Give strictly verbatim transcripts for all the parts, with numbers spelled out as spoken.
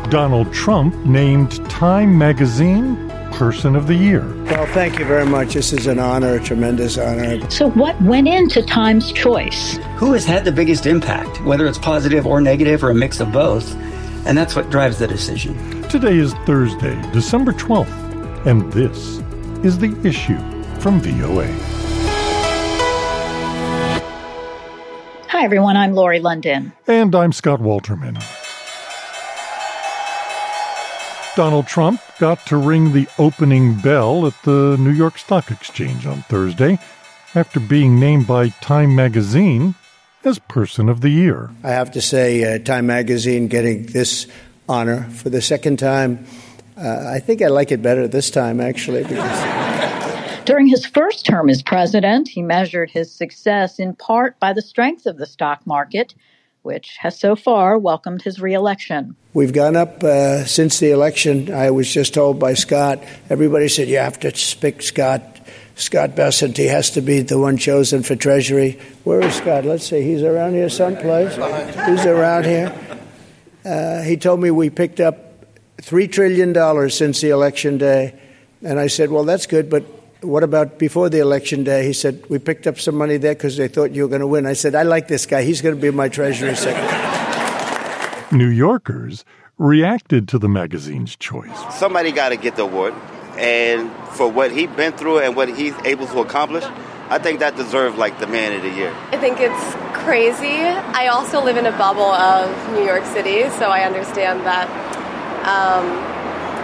Donald Trump named Time Magazine Person of the Year. Well, thank you very much. This is an honor, a tremendous honor. So what went into Time's choice? Who has had the biggest impact, whether it's positive or negative or a mix of both? And that's what drives the decision. Today is Thursday, December twelfth, and this is The Issue from V O A. Hi, everyone. I'm Lori London. And I'm Scott Walterman. Donald Trump got to ring the opening bell at the New York Stock Exchange on Thursday after being named by Time Magazine as Person of the Year. I have to say, uh, Time Magazine getting this honor for the second time. Uh, I think I like it better this time, actually. Because During his first term as president, he measured his success in part by the strength of the stock market, which has so far welcomed his reelection. We've gone up uh, since the election. I was just told by Scott, everybody said, you have to pick Scott. Scott Bessent, he has to be the one chosen for Treasury. Where is Scott? Let's see, he's around here someplace. He's around here. Uh, he told me we picked up three trillion dollars since the election day. And I said, well, that's good, but what about before the election day? He said, we picked up some money there because they thought you were going to win. I said, I like this guy. He's going to be my Treasury Secretary. New Yorkers reacted to the magazine's choice. Somebody got to get the award. And for what he's been through and what he's able to accomplish, I think that deserves, like, the Man of the Year. I think it's crazy. I also live in a bubble of New York City, so I understand that um,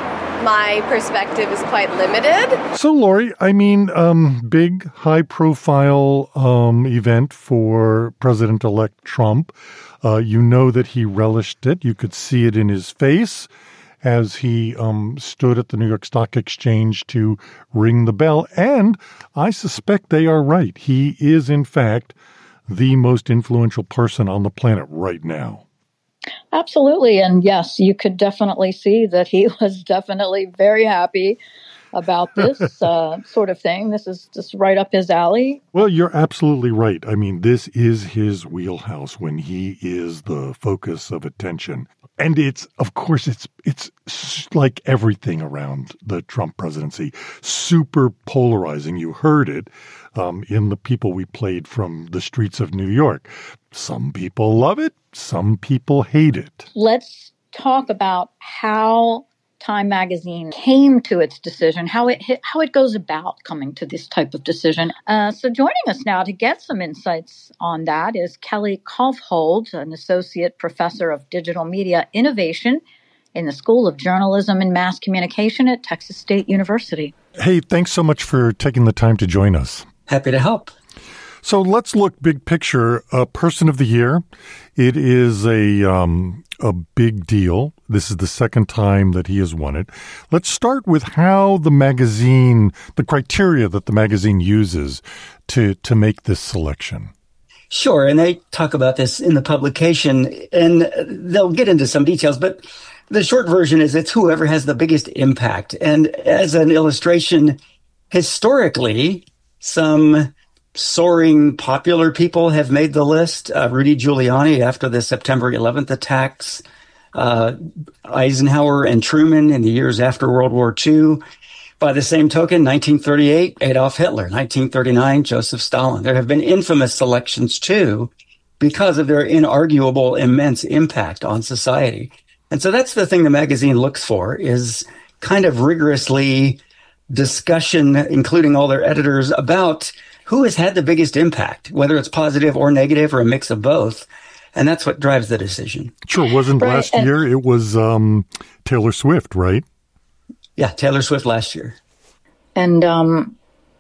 my perspective is quite limited. So, Lori, I mean, um, big, high-profile um, event for President-elect Trump. Uh, you know that he relished it. You could see it in his face as he um, stood at the New York Stock Exchange to ring the bell. And I suspect they are right. He is, in fact, the most influential person on the planet right now. Absolutely. And yes, you could definitely see that he was definitely very happy about this uh, sort of thing. This is just right up his alley. Well, you're absolutely right. I mean, this is his wheelhouse when he is the focus of attention. And it's, of course, it's it's like everything around the Trump presidency, super polarizing. You heard it um, in the people we played from the streets of New York. Some people love it. Some people hate it. Let's talk about how Time Magazine came to its decision, how it how it goes about coming to this type of decision. Uh, so joining us now to get some insights on that is Kelly Kaufhold, an associate professor of digital media innovation in the School of Journalism and Mass Communication at Texas State University. Hey, thanks so much for taking the time to join us. Happy to help. So let's look big picture. Uh, Person of the Year. It is a um, a big deal. This is the second time that he has won it. Let's start with how the magazine, the criteria that the magazine uses to to make this selection. Sure, and they talk about this in the publication, and they'll get into some details, but the short version is it's whoever has the biggest impact. And as an illustration, historically, some soaring popular people have made the list. Uh, Rudy Giuliani after the September eleventh attacks, uh, Eisenhower and Truman in the years after World War Two. By the same token, nineteen thirty-eight, Adolf Hitler, nineteen thirty-nine, Joseph Stalin. There have been infamous selections too because of their inarguable immense impact on society. And so that's the thing the magazine looks for, is kind of rigorously discussion, including all their editors, about who has had the biggest impact, whether it's positive or negative or a mix of both. And that's what drives the decision. Sure. Wasn't Right, last and- year, it was um, Taylor Swift, right? Yeah, Taylor Swift last year. And um,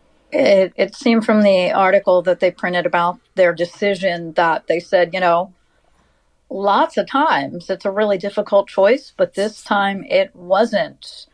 it, it seemed from the article that they printed about their decision that they said, you know, lots of times it's a really difficult choice, but this time it wasn't.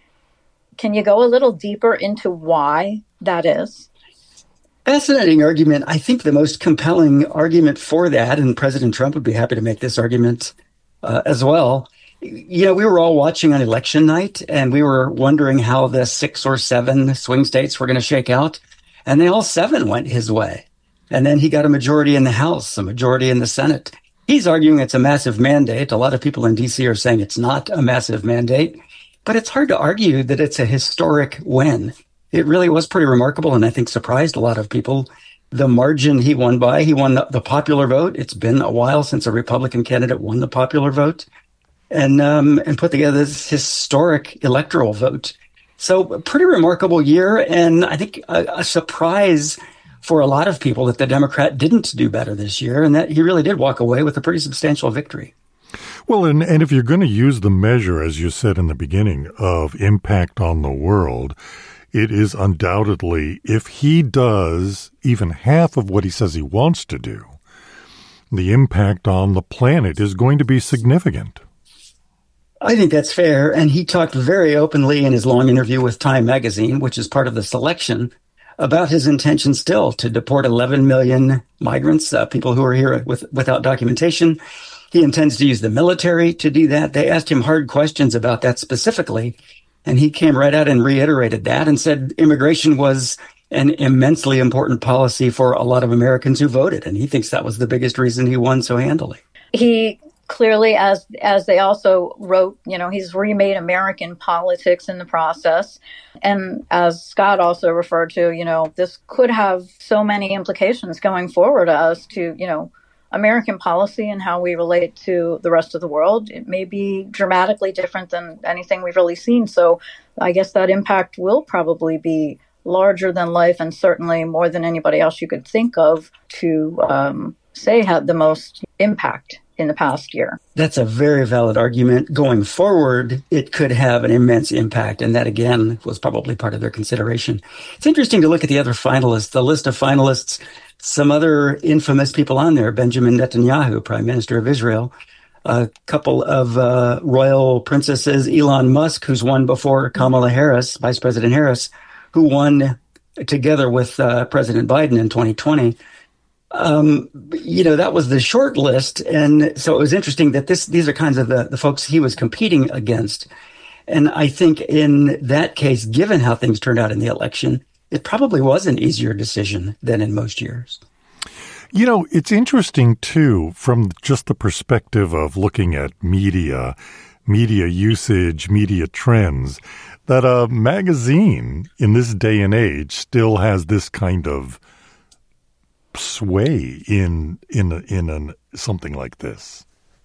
Can you go a little deeper into why that is? Fascinating argument. I think the most compelling argument for that, and President Trump would be happy to make this argument uh, as well. You know, we were all watching on election night, and we were wondering how the six or seven swing states were going to shake out. And they all seven went his way. And then he got a majority in the House, a majority in the Senate. He's arguing it's a massive mandate. A lot of people in D C are saying it's not a massive mandate, but it's hard to argue that it's a historic win. It really was pretty remarkable, and I think surprised a lot of people. The margin he won by, he won the, the popular vote. It's been a while since a Republican candidate won the popular vote, and um, and put together this historic electoral vote. So a pretty remarkable year, and I think a, a surprise for a lot of people that the Democrat didn't do better this year, and that he really did walk away with a pretty substantial victory. Well, and, and if you're going to use the measure, as you said in the beginning, of impact on the world, it is undoubtedly, if he does even half of what he says he wants to do, the impact on the planet is going to be significant. I think that's fair. And he talked very openly in his long interview with Time magazine, which is part of the selection, about his intention still to deport eleven million migrants, uh, people who are here with, without documentation. He intends to use the military to do that. They asked him hard questions about that specifically, and he came right out and reiterated that and said immigration was an immensely important policy for a lot of Americans who voted, and he thinks that was the biggest reason he won so handily. He clearly, as as they also wrote, you know, he's remade American politics in the process. And as Scott also referred to, you know, this could have so many implications going forward as to, you know, American policy and how we relate to the rest of the world. It may be dramatically different than anything we've really seen. So I guess that impact will probably be larger than life, and certainly more than anybody else you could think of to um, say had the most impact in the past year. That's a very valid argument. Going forward, it could have an immense impact, and that, again, was probably part of their consideration. It's interesting to look at the other finalists, the list of finalists, some other infamous people on there, Benjamin Netanyahu, Prime Minister of Israel, a couple of uh, royal princesses, Elon Musk, who's won before Kamala Harris, Vice President Harris, who won together with uh, President Biden in twenty twenty. Um, you know, that was the short list. And so it was interesting that this, these are kinds of the, the folks he was competing against. And I think in that case, given how things turned out in the election, it probably was an easier decision than in most years. You know, it's interesting, too, from just the perspective of looking at media, media usage, media trends, that a magazine in this day and age still has this kind of sway in in a, in an, something like this.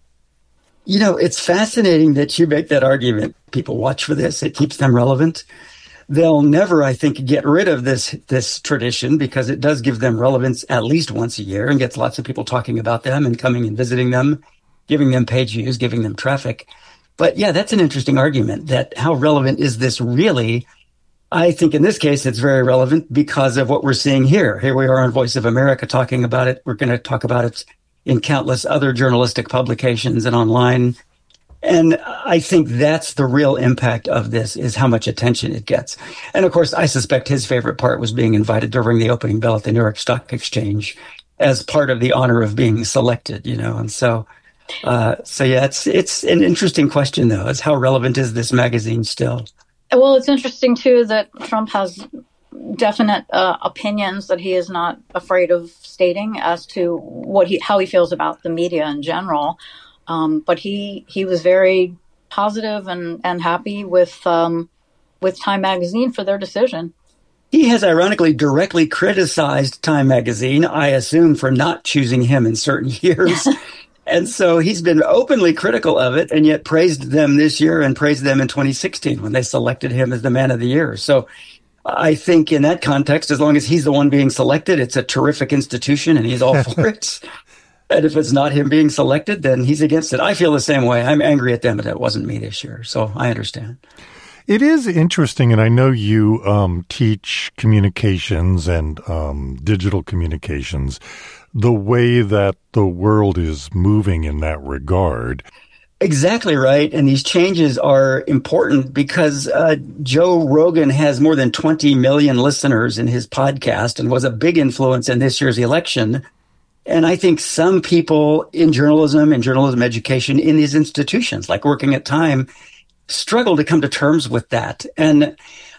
You know, it's fascinating that you make that argument. People watch for this. It keeps them relevant. They'll never, I think, get rid of this this tradition because it does give them relevance at least once a year and gets lots of people talking about them and coming and visiting them, giving them page views, giving them traffic. But yeah, that's an interesting argument, that how relevant is this really? I think in this case, it's very relevant because of what we're seeing here. Here we are on Voice of America talking about it. We're going to talk about it in countless other journalistic publications and online. And I think that's the real impact of this, is how much attention it gets. And of course, I suspect his favorite part was being invited to ring the opening bell at the New York Stock Exchange as part of the honor of being selected, you know. And so, uh, so yeah, it's, it's an interesting question, though, is how relevant is this magazine still? Well, it's interesting, too, that Trump has definite uh, opinions that he is not afraid of stating as to what he, how he feels about the media in general. Um, but he he was very positive and, and happy with um, with Time Magazine for their decision. He has ironically directly criticized Time Magazine, I assume, for not choosing him in certain years. And so he's been openly critical of it, and yet praised them this year and praised them in twenty sixteen when they selected him as the man of the year. So I think in that context, as long as he's the one being selected, it's a terrific institution and he's all for it. And if it's not him being selected, then he's against it. I feel the same way. I'm angry at them, but it wasn't me this year. So I understand. It is interesting, and I know you um, teach communications and um, digital communications, the way that the world is moving in that regard. Exactly right. And these changes are important because uh, Joe Rogan has more than twenty million listeners in his podcast and was a big influence in this year's election. And I think some people in journalism and journalism education in these institutions, like working at Time, struggle to come to terms with that. And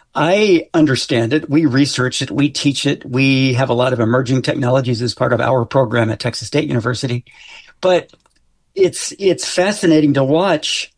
I understand it. We research it. We teach it. We have a lot of emerging technologies as part of our program at Texas State University. But it's it's fascinating to watch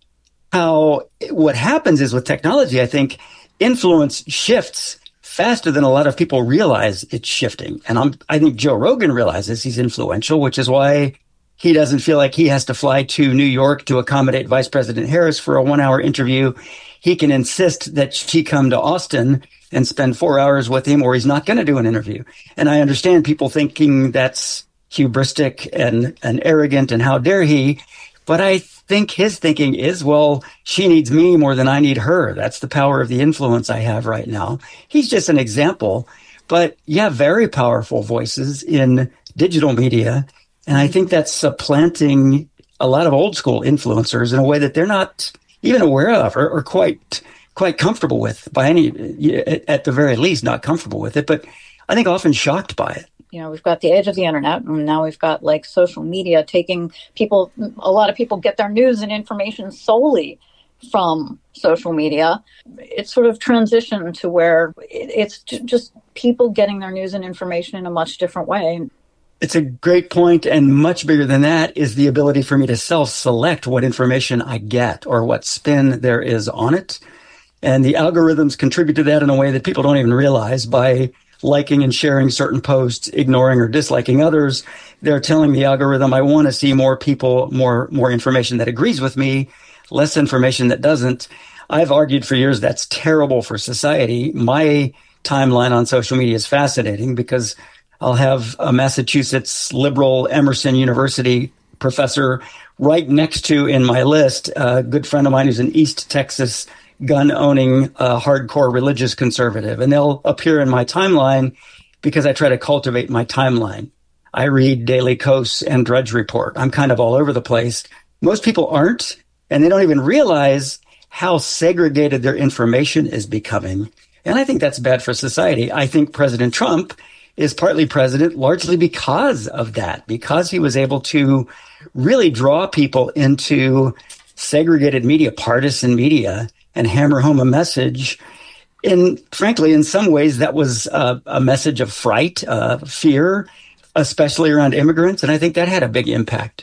how what happens is with technology, I think, influence shifts faster than a lot of people realize it's shifting. And I'm, I think Joe Rogan realizes he's influential, which is why he doesn't feel like he has to fly to New York to accommodate Vice President Harris for a one-hour interview. He can insist that she come to Austin and spend four hours with him, or he's not going to do an interview. And I understand people thinking that's hubristic and, and arrogant, and how dare he. But I think his thinking is, well, she needs me more than I need her. That's the power of the influence I have right now. He's just an example. But yeah, very powerful voices in digital media. And I think that's supplanting a lot of old school influencers in a way that they're not even aware of, or, or quite quite comfortable with, by any, at the very least, not comfortable with it, but I think often shocked by it. You know, we've got the age of the internet, and now we've got like social media taking people, a lot of people get their news and information solely from social media. It's sort of transitioned to where it's just people getting their news and information in a much different way. It's a great point, and much bigger than that is the ability for me to self-select what information I get or what spin there is on it. And the algorithms contribute to that in a way that people don't even realize by liking and sharing certain posts, ignoring or disliking others. They're telling the algorithm, I want to see more people, more, more information that agrees with me, less information that doesn't. I've argued for years that's terrible for society. My timeline on social media is fascinating because I'll have a Massachusetts liberal Emerson University professor right next to in my list, a good friend of mine who's an East Texas gun-owning, uh, hardcore religious conservative. And they'll appear in my timeline because I try to cultivate my timeline. I read Daily Kos and Drudge Report. I'm kind of all over the place. Most people aren't, and they don't even realize how segregated their information is becoming. And I think that's bad for society. I think President Trump is partly president largely because of that, because he was able to really draw people into segregated media, partisan media, and hammer home a message. And frankly, in some ways, that was uh, a message of fright, uh, fear, especially around immigrants. And I think that had a big impact.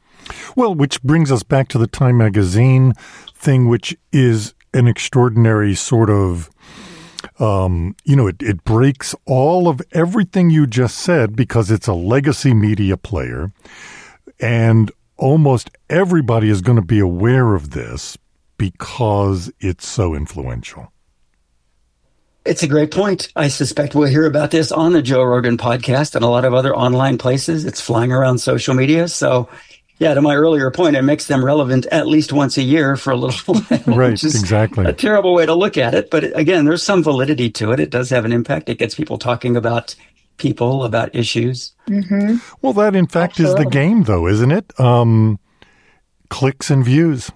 Well, which brings us back to the Time Magazine thing, which is an extraordinary sort of, um, you know, it, it breaks all of everything you just said because it's a legacy media player. And almost everybody is going to be aware of this because it's so influential. It's a great point. I suspect we'll hear about this on the Joe Rogan podcast and a lot of other online places. It's flying around social media. So, yeah, to my earlier point, it makes them relevant at least once a year for a little while. Right, which is exactly. A terrible way to look at it. But again, there's some validity to it. It does have an impact. It gets people talking about people, about issues. Mm-hmm. Well, that, in fact, Absolutely. is the game, though, isn't it? Um, clicks and views.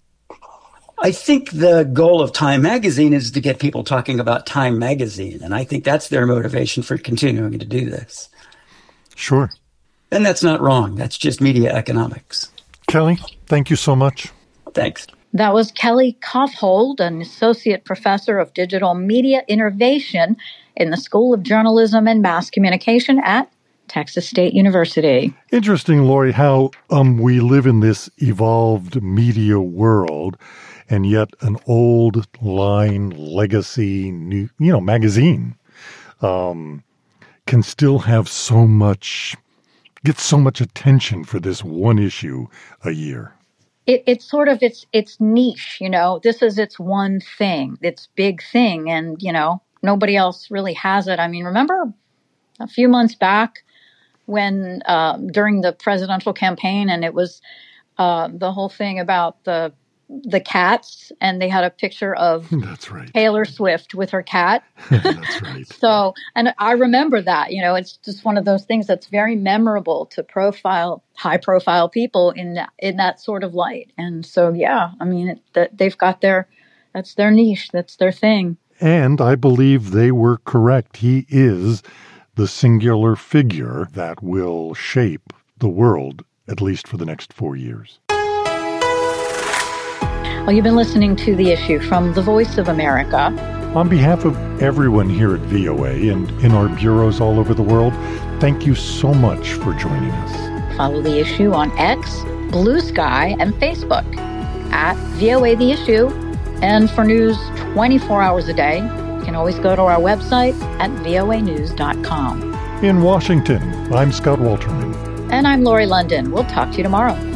I think the goal of Time Magazine is to get people talking about Time Magazine. And I think that's their motivation for continuing to do this. Sure. And that's not wrong. That's just media economics. Kelly, thank you so much. Thanks. That was Kelly Kaufhold, an associate professor of digital media innovation in the School of Journalism and Mass Communication at Texas State University. Interesting, Lori, how um, we live in this evolved media world, and yet an old line legacy, new, you know, magazine um, can still have so much, get so much attention for this one issue a year. It, it's sort of, it's, it's niche, you know, this is its one thing, its big thing. And, you know, nobody else really has it. I mean, remember a few months back when, uh, during the presidential campaign, and it was uh, the whole thing about the the cats, and they had a picture of That's right. Taylor Swift with her cat. That's right. So, and I remember that, you know, it's just one of those things that's very memorable to profile, high profile people in that, in that sort of light. And so, yeah, I mean, it, that they've got their, that's their niche. That's their thing. And I believe they were correct. He is the singular figure that will shape the world, at least for the next four years. Well, you've been listening to The Issue from the Voice of America. On behalf of everyone here at V O A and in our bureaus all over the world, thank you so much for joining us. Follow The Issue on X, Blue Sky, and Facebook at V O A The Issue. And for news twenty-four hours a day, you can always go to our website at V O A news dot com. In Washington, I'm Scott Walterman. And I'm Lori London. We'll talk to you tomorrow.